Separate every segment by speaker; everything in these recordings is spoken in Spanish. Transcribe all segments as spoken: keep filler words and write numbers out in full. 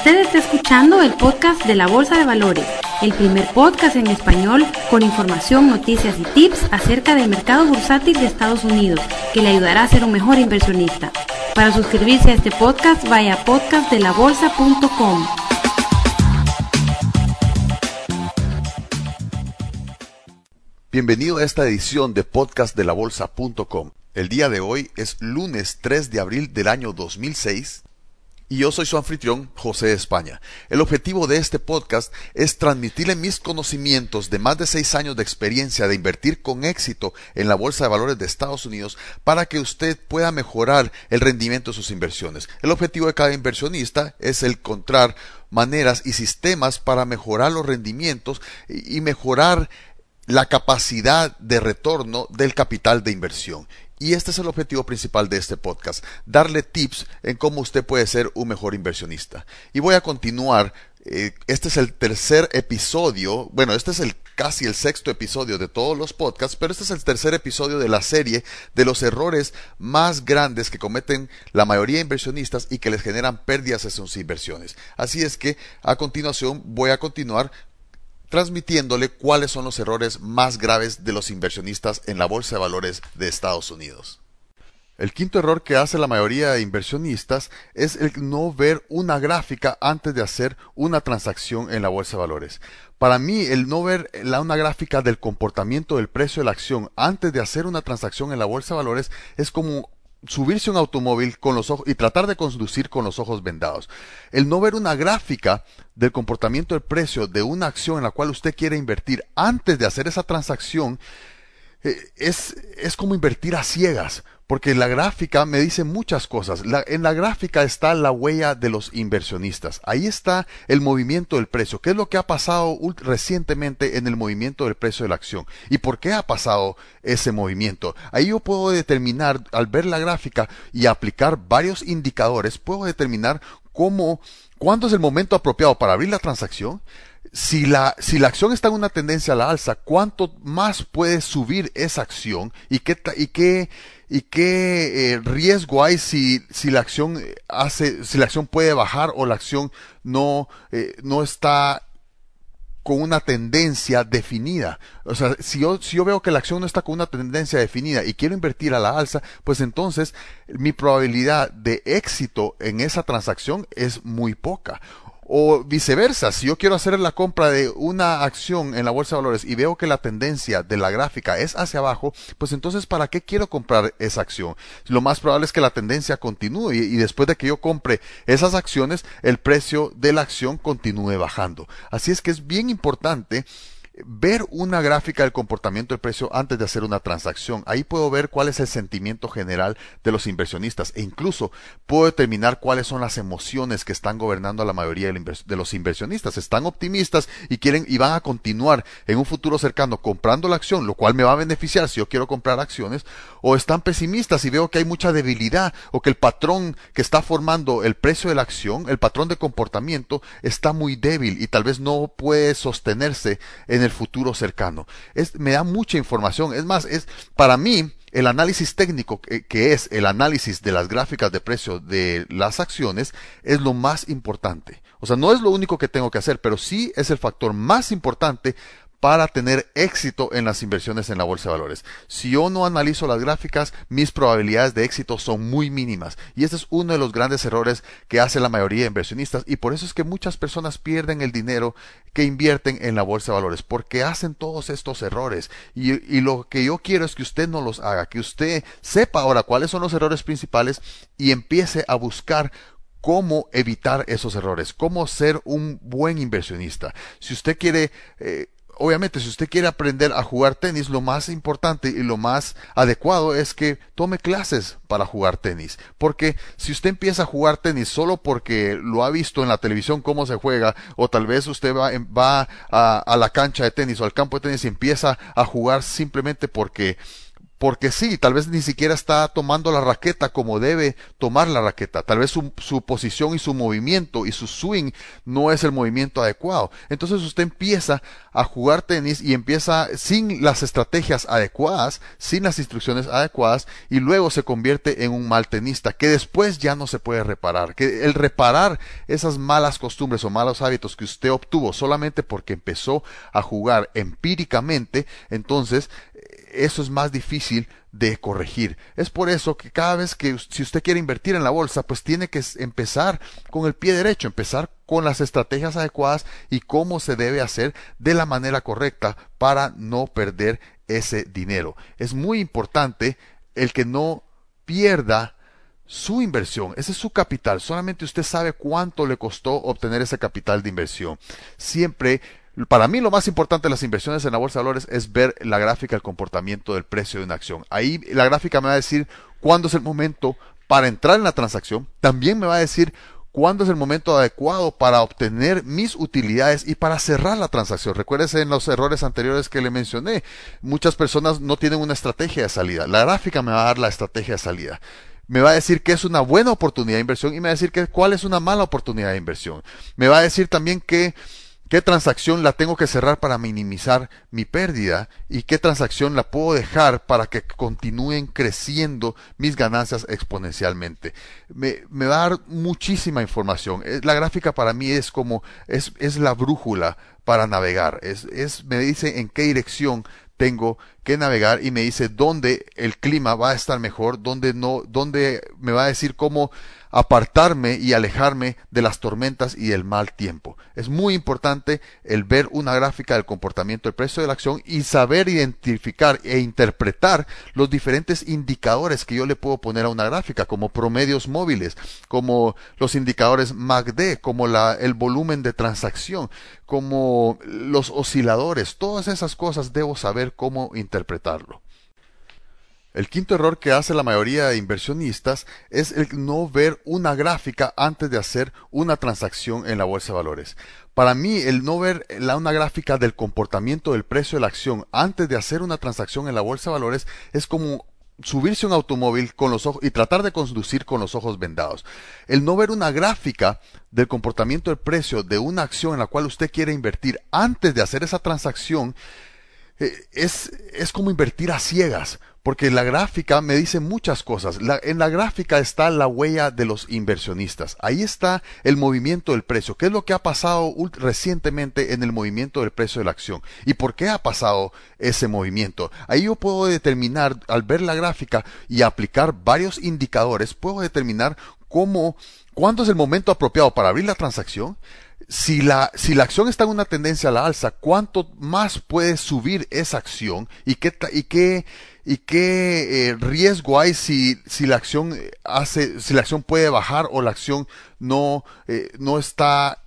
Speaker 1: Usted está escuchando el podcast de la Bolsa de Valores, el primer podcast en español con información, noticias y tips acerca del mercado bursátil de Estados Unidos, que le ayudará a ser un mejor inversionista. Para suscribirse a este podcast, vaya a podcast de la bolsa punto com.
Speaker 2: Bienvenido a esta edición de podcast de la bolsa punto com. El día de hoy es lunes tres de abril del año dos mil seis y yo soy su anfitrión, José España. El objetivo de este podcast es transmitirle mis conocimientos de más de seis años de experiencia de invertir con éxito en la Bolsa de Valores de Estados Unidos para que usted pueda mejorar el rendimiento de sus inversiones. El objetivo de cada inversionista es encontrar maneras y sistemas para mejorar los rendimientos y mejorar la capacidad de retorno del capital de inversión. Y este es el objetivo principal de este podcast, darle tips en cómo usted puede ser un mejor inversionista. Y voy a continuar, eh, este es el tercer episodio, bueno, este es el casi el sexto episodio de todos los podcasts, pero este es el tercer episodio de la serie de los errores más grandes que cometen la mayoría de inversionistas y que les generan pérdidas en sus inversiones. Así es que a continuación voy a continuar transmitiéndole cuáles son los errores más graves de los inversionistas en la Bolsa de Valores de Estados Unidos. El quinto error que hace la mayoría de inversionistas es el no ver una gráfica antes de hacer una transacción en la Bolsa de Valores. Para mí, el no ver la, una gráfica del comportamiento del precio de la acción antes de hacer una transacción en la Bolsa de Valores es como subirse a un automóvil con los ojos y tratar de conducir con los ojos vendados. El no ver una gráfica del comportamiento del precio de una acción en la cual usted quiere invertir antes de hacer esa transacción eh, es, es como invertir a ciegas, porque la gráfica me dice muchas cosas. La, en la gráfica está la huella de los inversionistas. Ahí está el movimiento del precio. ¿Qué es lo que ha pasado recientemente en el movimiento del precio de la acción? ¿Y por qué ha pasado ese movimiento? Ahí yo puedo determinar, al ver la gráfica y aplicar varios indicadores, puedo determinar cómo, cuándo es el momento apropiado para abrir la transacción. Si la, si la acción está en una tendencia a la alza, ¿cuánto más puede subir esa acción? ¿Y qué, y qué, y qué eh, riesgo hay si, si la acción hace, si la acción puede bajar o la acción no, eh, no está con una tendencia definida? O sea, si yo, si yo veo que la acción no está con una tendencia definida y quiero invertir a la alza, pues entonces mi probabilidad de éxito en esa transacción es muy poca. O viceversa, si yo quiero hacer la compra de una acción en la Bolsa de Valores y veo que la tendencia de la gráfica es hacia abajo, pues entonces ¿para qué quiero comprar esa acción? Lo más probable es que la tendencia continúe y, y después de que yo compre esas acciones, el precio de la acción continúe bajando. Así es que es bien importante ver una gráfica del comportamiento del precio antes de hacer una transacción. Ahí puedo ver cuál es el sentimiento general de los inversionistas e incluso puedo determinar cuáles son las emociones que están gobernando a la mayoría de los inversionistas. Están optimistas y quieren y van a continuar en un futuro cercano comprando la acción, lo cual me va a beneficiar si yo quiero comprar acciones, o están pesimistas y veo que hay mucha debilidad o que el patrón que está formando el precio de la acción, el patrón de comportamiento, está muy débil y tal vez no puede sostenerse en el el futuro cercano. Es, me da mucha información. Es más, es para mí el análisis técnico, que, que es el análisis de las gráficas de precio de las acciones, es lo más importante. O sea, no es lo único que tengo que hacer, pero sí es el factor más importante para tener éxito en las inversiones en la Bolsa de Valores. Si yo no analizo las gráficas, mis probabilidades de éxito son muy mínimas. Y este es uno de los grandes errores que hace la mayoría de inversionistas. Y por eso es que muchas personas pierden el dinero que invierten en la Bolsa de Valores, porque hacen todos estos errores. Y, y lo que yo quiero es que usted no los haga, que usted sepa ahora cuáles son los errores principales y empiece a buscar cómo evitar esos errores, cómo ser un buen inversionista. Si usted quiere... Eh, Obviamente, si usted quiere aprender a jugar tenis, lo más importante y lo más adecuado es que tome clases para jugar tenis. Porque si usted empieza a jugar tenis solo porque lo ha visto en la televisión cómo se juega, o tal vez usted va, va a, a la cancha de tenis o al campo de tenis y empieza a jugar simplemente porque porque sí, tal vez ni siquiera está tomando la raqueta como debe tomar la raqueta. Tal vez su, su posición y su movimiento y su swing no es el movimiento adecuado. Entonces usted empieza a jugar tenis y empieza sin las estrategias adecuadas, sin las instrucciones adecuadas, y luego se convierte en un mal tenista que después ya no se puede reparar. Que el reparar esas malas costumbres o malos hábitos que usted obtuvo solamente porque empezó a jugar empíricamente, entonces eso es más difícil de corregir. Es por eso que cada vez que si usted quiere invertir en la bolsa, pues tiene que empezar con el pie derecho, empezar con las estrategias adecuadas y cómo se debe hacer de la manera correcta para no perder ese dinero. Es muy importante el que no pierda su inversión. Ese es su capital. Solamente usted sabe cuánto le costó obtener ese capital de inversión. Siempre, para mí, lo más importante de las inversiones en la bolsa de valores es ver la gráfica del comportamiento del precio de una acción. Ahí la gráfica me va a decir cuándo es el momento para entrar en la transacción. También me va a decir cuándo es el momento adecuado para obtener mis utilidades y para cerrar la transacción. Recuérdese en los errores anteriores que le mencioné. Muchas personas no tienen una estrategia de salida. La gráfica me va a dar la estrategia de salida. Me va a decir que es una buena oportunidad de inversión y me va a decir que cuál es una mala oportunidad de inversión. Me va a decir también que qué transacción la tengo que cerrar para minimizar mi pérdida y qué transacción la puedo dejar para que continúen creciendo mis ganancias exponencialmente. Me, me va a dar muchísima información. La gráfica para mí es como, es, es la brújula para navegar. Es, es, me dice en qué dirección tengo que navegar y me dice dónde el clima va a estar mejor, dónde no, dónde me va a decir cómo apartarme y alejarme de las tormentas y del mal tiempo. Es muy importante el ver una gráfica del comportamiento del precio de la acción y saber identificar e interpretar los diferentes indicadores que yo le puedo poner a una gráfica, como promedios móviles, como los indicadores M A C D, como la, el volumen de transacción, como los osciladores. Todas esas cosas debo saber cómo interpretarlo. El quinto error que hace la mayoría de inversionistas es el no ver una gráfica antes de hacer una transacción en la bolsa de valores. Para mí, el no ver la, una gráfica del comportamiento del precio de la acción antes de hacer una transacción en la bolsa de valores es como subirse a un automóvil con los ojos y tratar de conducir con los ojos vendados. El no ver una gráfica del comportamiento del precio de una acción en la cual usted quiere invertir antes de hacer esa transacción eh, es, es como invertir a ciegas. Porque la gráfica me dice muchas cosas. La, en la gráfica está la huella de los inversionistas. Ahí está el movimiento del precio. ¿Qué es lo que ha pasado recientemente en el movimiento del precio de la acción? ¿Y por qué ha pasado ese movimiento? Ahí yo puedo determinar, al ver la gráfica y aplicar varios indicadores, puedo determinar cómo, cuándo es el momento apropiado para abrir la transacción. Si la, si la acción está en una tendencia a la alza, ¿cuánto más puede subir esa acción? ¿Y qué, y qué, y qué eh, riesgo hay si, si la acción hace, si la acción puede bajar o la acción no, eh, no está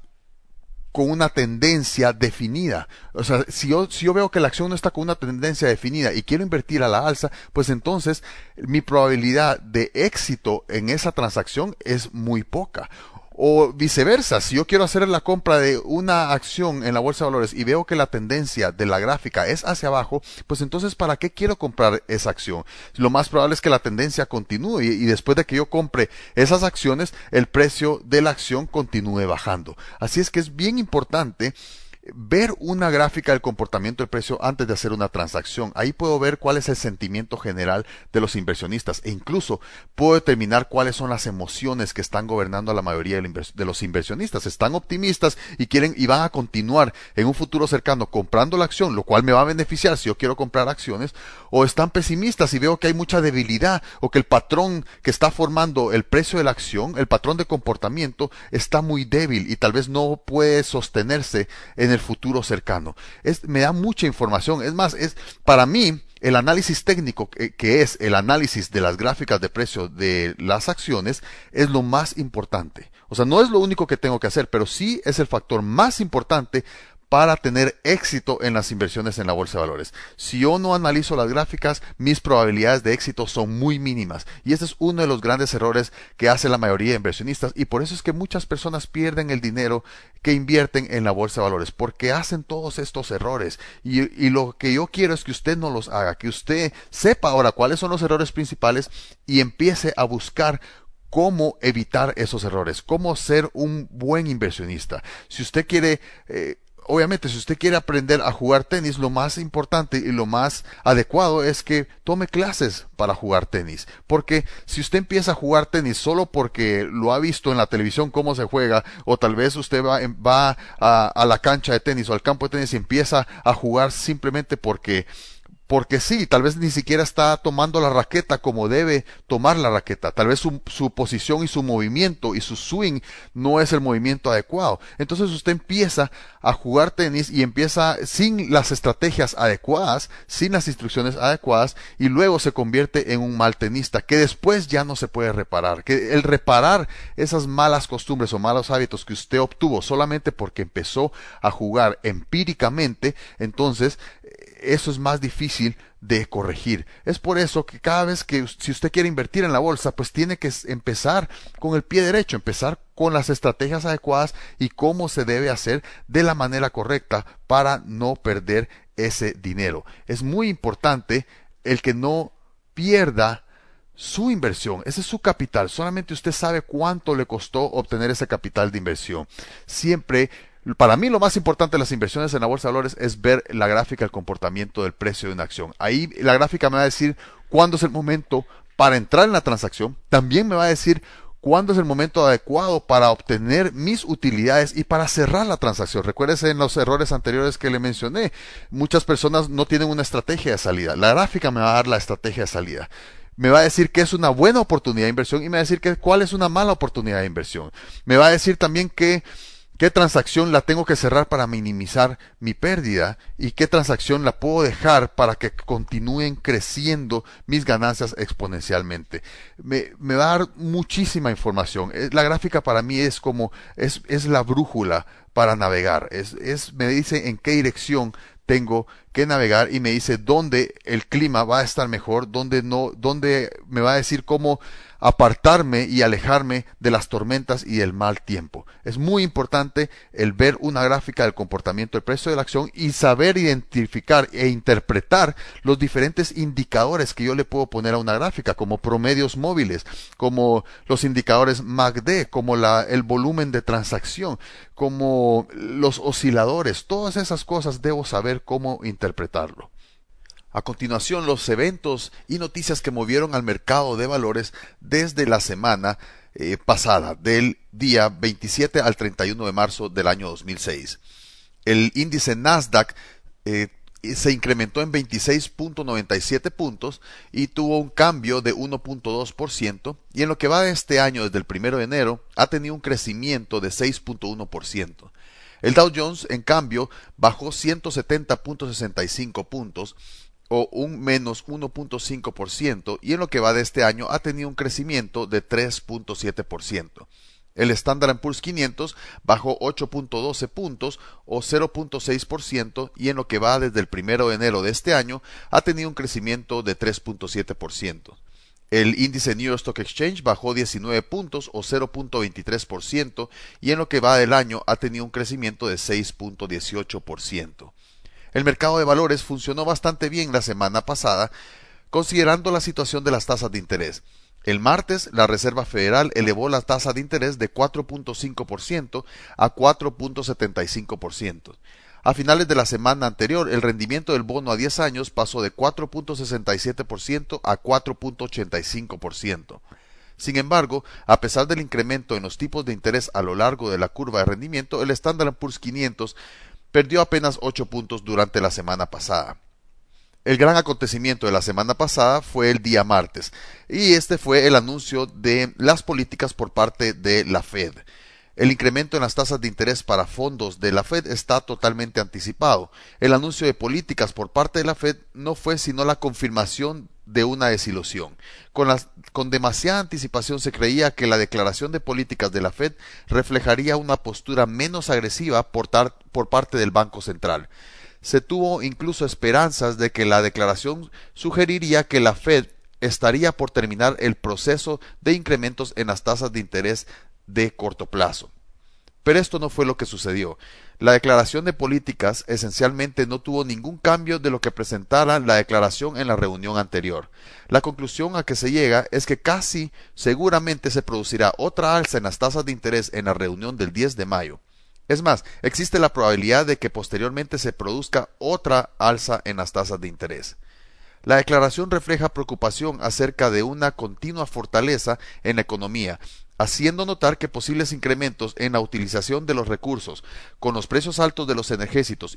Speaker 2: con una tendencia definida? O sea, si yo, si yo veo que la acción no está con una tendencia definida y quiero invertir a la alza, pues entonces mi probabilidad de éxito en esa transacción es muy poca. O viceversa, si yo quiero hacer la compra de una acción en la bolsa de valores y veo que la tendencia de la gráfica es hacia abajo, pues entonces ¿para qué quiero comprar esa acción? Lo más probable es que la tendencia continúe y, y después de que yo compre esas acciones, el precio de la acción continúe bajando. Así es que es bien importante ver una gráfica del comportamiento del precio antes de hacer una transacción. Ahí puedo ver cuál es el sentimiento general de los inversionistas e incluso puedo determinar cuáles son las emociones que están gobernando a la mayoría de los inversionistas. Están optimistas y quieren y van a continuar en un futuro cercano comprando la acción, lo cual me va a beneficiar si yo quiero comprar acciones, o están pesimistas y veo que hay mucha debilidad o que el patrón que está formando el precio de la acción, el patrón de comportamiento, está muy débil y tal vez no puede sostenerse en el futuro cercano. Es, me da mucha información. Es más, es para mí el análisis técnico, que, que es el análisis de las gráficas de precio de las acciones, es lo más importante. O sea, no es lo único que tengo que hacer, pero sí es el factor más importante para tener éxito en las inversiones en la bolsa de valores. Si yo no analizo las gráficas, mis probabilidades de éxito son muy mínimas. Y este es uno de los grandes errores que hace la mayoría de inversionistas. Y por eso es que muchas personas pierden el dinero que invierten en la bolsa de valores, porque hacen todos estos errores. Y, y lo que yo quiero es que usted no los haga, que usted sepa ahora cuáles son los errores principales y empiece a buscar cómo evitar esos errores, cómo ser un buen inversionista. Si usted quiere... Eh, Obviamente, si usted quiere aprender a jugar tenis, lo más importante y lo más adecuado es que tome clases para jugar tenis. Porque si usted empieza a jugar tenis solo porque lo ha visto en la televisión cómo se juega, o tal vez usted va, va a, a la cancha de tenis o al campo de tenis y empieza a jugar simplemente porque... Porque sí, tal vez ni siquiera está tomando la raqueta como debe tomar la raqueta. Tal vez su, su posición y su movimiento y su swing no es el movimiento adecuado. Entonces usted empieza a jugar tenis y empieza sin las estrategias adecuadas, sin las instrucciones adecuadas, y luego se convierte en un mal tenista que después ya no se puede reparar. Que el reparar esas malas costumbres o malos hábitos que usted obtuvo solamente porque empezó a jugar empíricamente, entonces eso es más difícil de corregir. Es por eso que cada vez que si usted quiere invertir en la bolsa, pues tiene que empezar con el pie derecho, empezar con las estrategias adecuadas y cómo se debe hacer de la manera correcta para no perder ese dinero. Es muy importante el que no pierda su inversión. Ese es su capital. Solamente usted sabe cuánto le costó obtener ese capital de inversión. Siempre Para mí lo más importante de las inversiones en la bolsa de valores es ver la gráfica del comportamiento del precio de una acción. Ahí la gráfica me va a decir cuándo es el momento para entrar en la transacción. También me va a decir cuándo es el momento adecuado para obtener mis utilidades y para cerrar la transacción. Recuérdese en los errores anteriores que le mencioné. Muchas personas no tienen una estrategia de salida. La gráfica me va a dar la estrategia de salida. Me va a decir que es una buena oportunidad de inversión y me va a decir que cuál es una mala oportunidad de inversión. Me va a decir también que qué transacción la tengo que cerrar para minimizar mi pérdida y qué transacción la puedo dejar para que continúen creciendo mis ganancias exponencialmente. Me, me va a dar muchísima información. La gráfica para mí es como, es, es la brújula para navegar. Es, es, me dice en qué dirección tengo que navegar y me dice dónde el clima va a estar mejor, dónde no, dónde me va a decir cómo apartarme y alejarme de las tormentas y del mal tiempo. Es muy importante el ver una gráfica del comportamiento del precio de la acción y saber identificar e interpretar los diferentes indicadores que yo le puedo poner a una gráfica, como promedios móviles, como los indicadores M A C D, como la, el volumen de transacción, como los osciladores. Todas esas cosas debo saber cómo interpretarlo. A continuación, los eventos y noticias que movieron al mercado de valores desde la semana eh, pasada, del día veintisiete al treinta y uno de marzo del año dos mil seis. El índice Nasdaq eh, se incrementó en veintiséis punto noventa y siete puntos y tuvo un cambio de uno punto dos por ciento, y en lo que va de este año, desde el primero de enero, ha tenido un crecimiento de seis punto uno por ciento. El Dow Jones, en cambio, bajó ciento setenta punto sesenta y cinco puntos, o un menos uno punto cinco por ciento, y en lo que va de este año ha tenido un crecimiento de tres punto siete por ciento. El Standard and Poor's quinientos bajó ocho punto doce puntos o cero punto seis por ciento, y en lo que va desde el primero de enero de este año ha tenido un crecimiento de tres punto siete por ciento. El índice New York Stock Exchange bajó diecinueve puntos o cero punto veintitrés por ciento, y en lo que va del año ha tenido un crecimiento de seis punto dieciocho por ciento. El mercado de valores funcionó bastante bien la semana pasada, considerando la situación de las tasas de interés. El martes, la Reserva Federal elevó la tasa de interés de cuatro punto cinco por ciento a cuatro punto setenta y cinco por ciento. A finales de la semana anterior, el rendimiento del bono a diez años pasó de cuatro punto sesenta y siete por ciento a cuatro punto ochenta y cinco por ciento. Sin embargo, a pesar del incremento en los tipos de interés a lo largo de la curva de rendimiento, el Standard and Poor's quinientos perdió apenas ocho puntos durante la semana pasada. El gran acontecimiento de la semana pasada fue el día martes, y este fue el anuncio de las políticas por parte de la Fed. El incremento en las tasas de interés para fondos de la Fed está totalmente anticipado. El anuncio de políticas por parte de la Fed no fue sino la confirmación de una desilusión. Con, la, con demasiada anticipación se creía que la declaración de políticas de la Fed reflejaría una postura menos agresiva por, tar, por parte del Banco Central. Se tuvo incluso esperanzas de que la declaración sugeriría que la Fed estaría por terminar el proceso de incrementos en las tasas de interés de corto plazo. Pero esto no fue lo que sucedió. La declaración de políticas esencialmente no tuvo ningún cambio de lo que presentara la declaración en la reunión anterior. La conclusión a que se llega es que casi seguramente se producirá otra alza en las tasas de interés en la reunión del diez de mayo. Es más, existe la probabilidad de que posteriormente se produzca otra alza en las tasas de interés. La declaración refleja preocupación acerca de una continua fortaleza en la economía, haciendo notar que posibles incrementos en la utilización de los recursos, con los precios altos de los energéticos,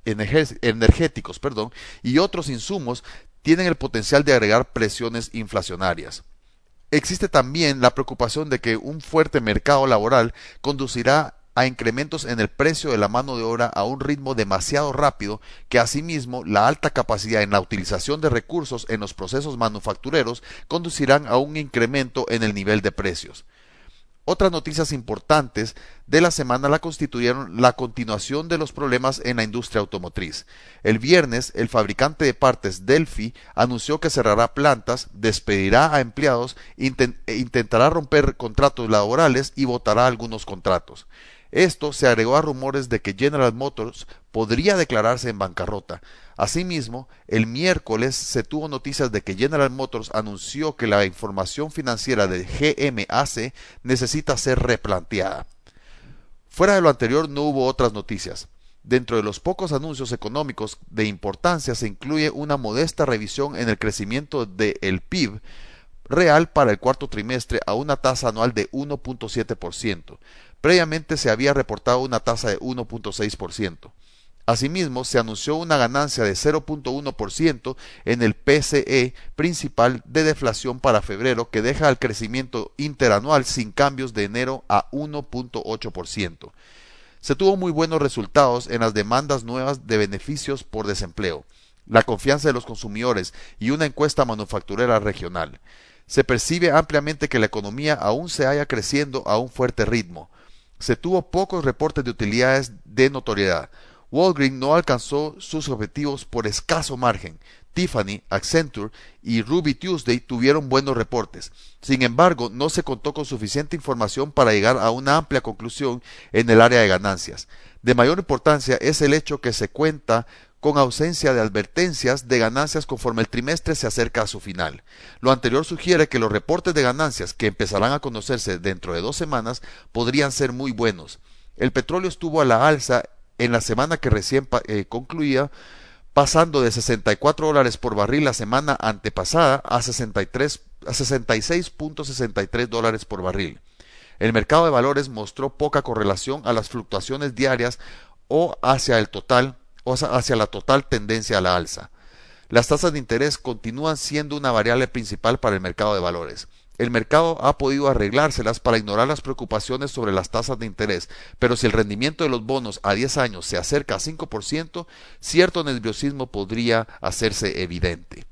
Speaker 2: energéticos perdón, y otros insumos, tienen el potencial de agregar presiones inflacionarias. Existe también la preocupación de que un fuerte mercado laboral conducirá a incrementos en el precio de la mano de obra a un ritmo demasiado rápido, que asimismo la alta capacidad en la utilización de recursos en los procesos manufactureros conducirán a un incremento en el nivel de precios. Otras noticias importantes de la semana la constituyeron la continuación de los problemas en la industria automotriz. El viernes, el fabricante de partes Delphi anunció que cerrará plantas, despedirá a empleados, intent- intentará romper contratos laborales y votará algunos contratos. Esto se agregó a rumores de que General Motors podría declararse en bancarrota. Asimismo, el miércoles se tuvo noticias de que General Motors anunció que la información financiera de G M A C necesita ser replanteada. Fuera de lo anterior no hubo otras noticias. Dentro de los pocos anuncios económicos de importancia se incluye una modesta revisión en el crecimiento del P I B real para el cuarto trimestre a una tasa anual de uno punto siete por ciento. Previamente se había reportado una tasa de uno punto seis por ciento. Asimismo, se anunció una ganancia de cero punto uno por ciento en el P C E principal de deflación para febrero, que deja el crecimiento interanual sin cambios de enero a uno punto ocho por ciento. Se tuvo muy buenos resultados en las demandas nuevas de beneficios por desempleo, la confianza de los consumidores y una encuesta manufacturera regional. Se percibe ampliamente que la economía aún se halla creciendo a un fuerte ritmo. Se tuvo pocos reportes de utilidades de notoriedad. Walgreens no alcanzó sus objetivos por escaso margen. Tiffany, Accenture y Ruby Tuesday tuvieron buenos reportes. Sin embargo, no se contó con suficiente información para llegar a una amplia conclusión en el área de ganancias. De mayor importancia es el hecho que se cuenta con ausencia de advertencias de ganancias conforme el trimestre se acerca a su final. Lo anterior sugiere que los reportes de ganancias, que empezarán a conocerse dentro de dos semanas, podrían ser muy buenos. El petróleo estuvo a la alza en la semana que recién eh, concluía, pasando de sesenta y cuatro dólares por barril la semana antepasada a, sesenta y tres, a sesenta y seis punto sesenta y tres dólares por barril. El mercado de valores mostró poca correlación a las fluctuaciones diarias o hacia el total o hacia la total tendencia a la alza. Las tasas de interés continúan siendo una variable principal para el mercado de valores. El mercado ha podido arreglárselas para ignorar las preocupaciones sobre las tasas de interés, pero si el rendimiento de los bonos a diez años se acerca a cinco por ciento, cierto nerviosismo podría hacerse evidente.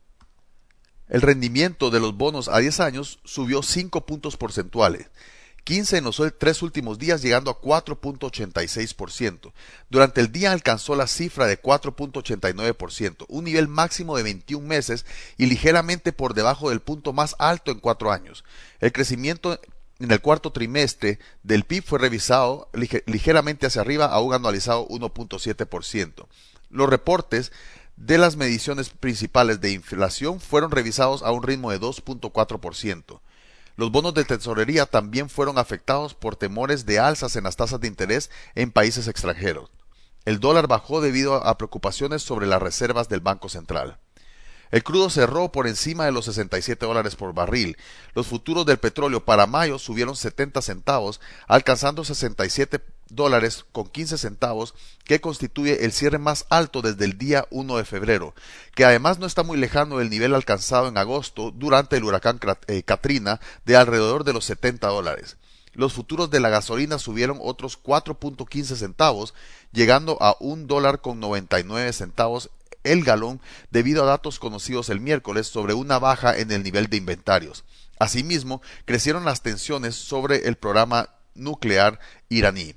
Speaker 2: El rendimiento de los bonos a diez años subió cinco puntos porcentuales, quince en los tres últimos días, llegando a cuatro punto ochenta y seis por ciento. Durante el día alcanzó la cifra de cuatro punto ochenta y nueve por ciento, un nivel máximo de veintiún meses y ligeramente por debajo del punto más alto en cuatro años. El crecimiento en el cuarto trimestre del P I B fue revisado lige- ligeramente hacia arriba a un anualizado uno punto siete por ciento. Los reportes de las mediciones principales de inflación fueron revisados a un ritmo de dos punto cuatro por ciento. Los bonos de tesorería también fueron afectados por temores de alzas en las tasas de interés en países extranjeros. El dólar bajó debido a preocupaciones sobre las reservas del Banco Central. El crudo cerró por encima de los sesenta y siete dólares por barril. Los futuros del petróleo para mayo subieron setenta centavos, alcanzando sesenta y siete dólares con quince centavos, que constituye el cierre más alto desde el día uno de febrero, que además no está muy lejano del nivel alcanzado en agosto durante el huracán Katrina de alrededor de los setenta dólares. Los futuros de la gasolina subieron otros cuatro punto quince centavos, llegando a un dólar con noventa y nueve centavos el galón debido a datos conocidos el miércoles sobre una baja en el nivel de inventarios. Asimismo, crecieron las tensiones sobre el programa nuclear iraní.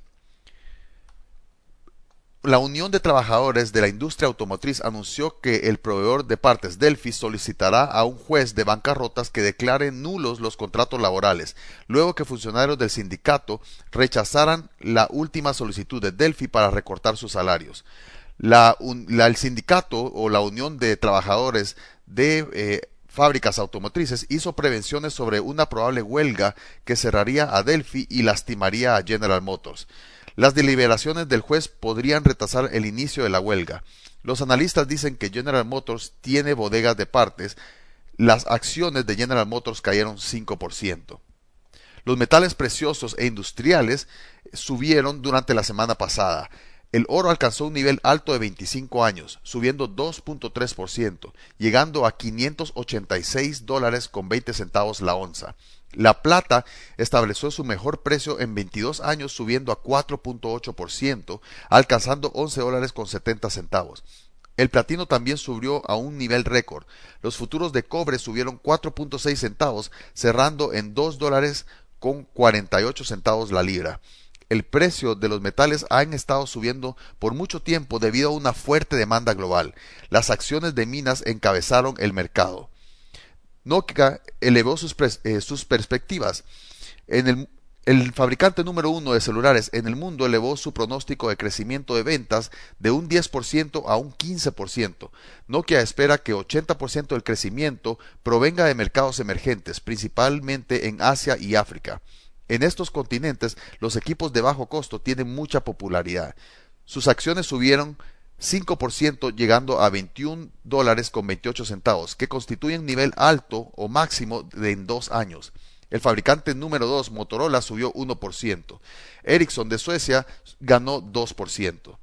Speaker 2: La Unión de Trabajadores de la Industria Automotriz anunció que el proveedor de partes Delphi solicitará a un juez de bancarrotas que declare nulos los contratos laborales, luego que funcionarios del sindicato rechazaran la última solicitud de Delphi para recortar sus salarios. La, un, la, el sindicato o la Unión de Trabajadores de eh, Fábricas Automotrices hizo prevenciones sobre una probable huelga que cerraría a Delphi y lastimaría a General Motors. Las deliberaciones del juez podrían retrasar el inicio de la huelga. Los analistas dicen que General Motors tiene bodegas de partes. Las acciones de General Motors cayeron cinco por ciento. Los metales preciosos e industriales subieron durante la semana pasada. El oro alcanzó un nivel alto de veinticinco años, subiendo dos punto tres por ciento, llegando a quinientos ochenta y seis dólares con veinte centavos la onza. La plata estableció su mejor precio en veintidós años, subiendo a cuatro punto ocho por ciento, alcanzando once dólares con setenta centavos. El platino también subió a un nivel récord. Los futuros de cobre subieron cuatro punto seis centavos, cerrando en dos dólares con cuarenta y ocho centavos la libra. El precio de los metales han estado subiendo por mucho tiempo debido a una fuerte demanda global. Las acciones de minas encabezaron el mercado. Nokia elevó sus, eh, sus perspectivas. En el, el fabricante número uno de celulares en el mundo elevó su pronóstico de crecimiento de ventas de un diez por ciento a un quince por ciento. Nokia espera que ochenta por ciento del crecimiento provenga de mercados emergentes, principalmente en Asia y África. En estos continentes, los equipos de bajo costo tienen mucha popularidad. Sus acciones subieron cinco por ciento, llegando a veintiún dólares con veintiocho centavos, que constituye un nivel alto o máximo de en dos años. El fabricante número dos, Motorola, subió uno por ciento. Ericsson de Suecia ganó dos por ciento.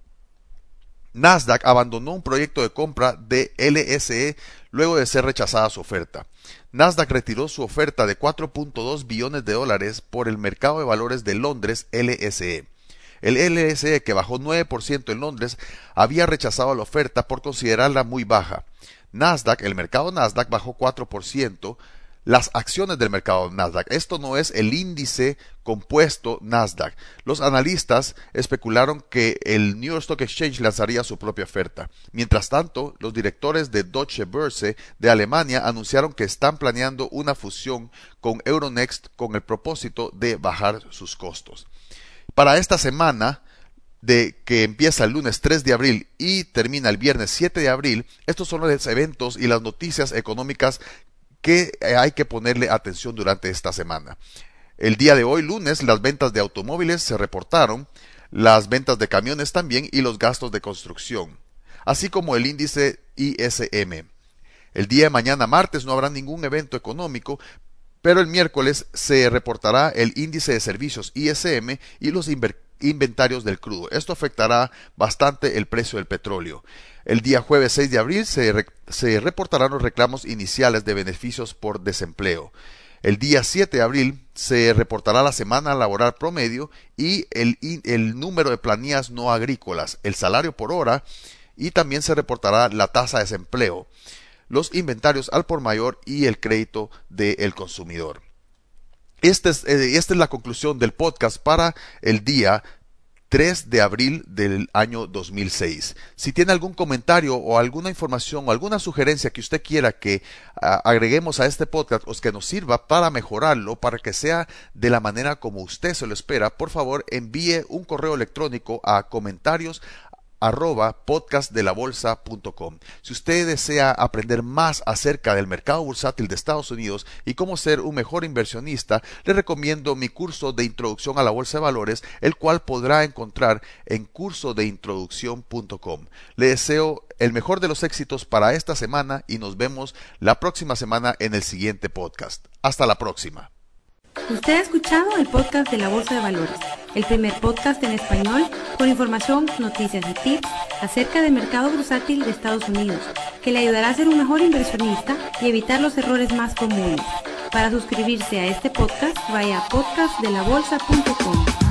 Speaker 2: Nasdaq abandonó un proyecto de compra de L S E luego de ser rechazada su oferta. Nasdaq retiró su oferta de cuatro punto dos billones de dólares por el mercado de valores de Londres, L S E. El L S E, que bajó nueve por ciento en Londres, había rechazado la oferta por considerarla muy baja. Nasdaq, el mercado Nasdaq bajó cuatro por ciento. Las acciones del mercado Nasdaq. Esto no es el índice compuesto Nasdaq. Los analistas especularon que el New York Stock Exchange lanzaría su propia oferta. Mientras tanto, los directores de Deutsche Börse de Alemania anunciaron que están planeando una fusión con Euronext con el propósito de bajar sus costos. Para esta semana, de que empieza el lunes tres de abril y termina el viernes siete de abril, estos son los eventos y las noticias económicas que hay que ponerle atención durante esta semana. El día de hoy, lunes, las ventas de automóviles se reportaron, las ventas de camiones también y los gastos de construcción, así como el índice I S M. El día de mañana, martes, no habrá ningún evento económico, pero el miércoles se reportará el índice de servicios I S M y los inventarios del crudo. Esto afectará bastante el precio del petróleo. El día jueves seis de abril se, re, se reportarán los reclamos iniciales de beneficios por desempleo. El día siete de abril se reportará la semana laboral promedio y el, el número de planillas no agrícolas, el salario por hora, y también se reportará la tasa de desempleo, los inventarios al por mayor y el crédito del consumidor. Esta es, eh, esta es la conclusión del podcast para el día tres de abril del año dos mil seis. Si tiene algún comentario o alguna información o alguna sugerencia que usted quiera que uh, agreguemos a este podcast o que nos sirva para mejorarlo, para que sea de la manera como usted se lo espera, por favor envíe un correo electrónico a comentarios arroba podcastdelabolsa punto com. Si usted desea aprender más acerca del mercado bursátil de Estados Unidos y cómo ser un mejor inversionista, le recomiendo mi curso de introducción a la bolsa de valores, el cual podrá encontrar en curso de introducción punto com. Le deseo el mejor de los éxitos para esta semana y nos vemos la próxima semana en el siguiente podcast. Hasta la próxima.
Speaker 1: Usted ha escuchado el podcast de la Bolsa de Valores, el primer podcast en español con información, noticias y tips acerca del mercado bursátil de Estados Unidos, que le ayudará a ser un mejor inversionista y evitar los errores más comunes. Para suscribirse a este podcast, vaya a podcast de la bolsa punto com.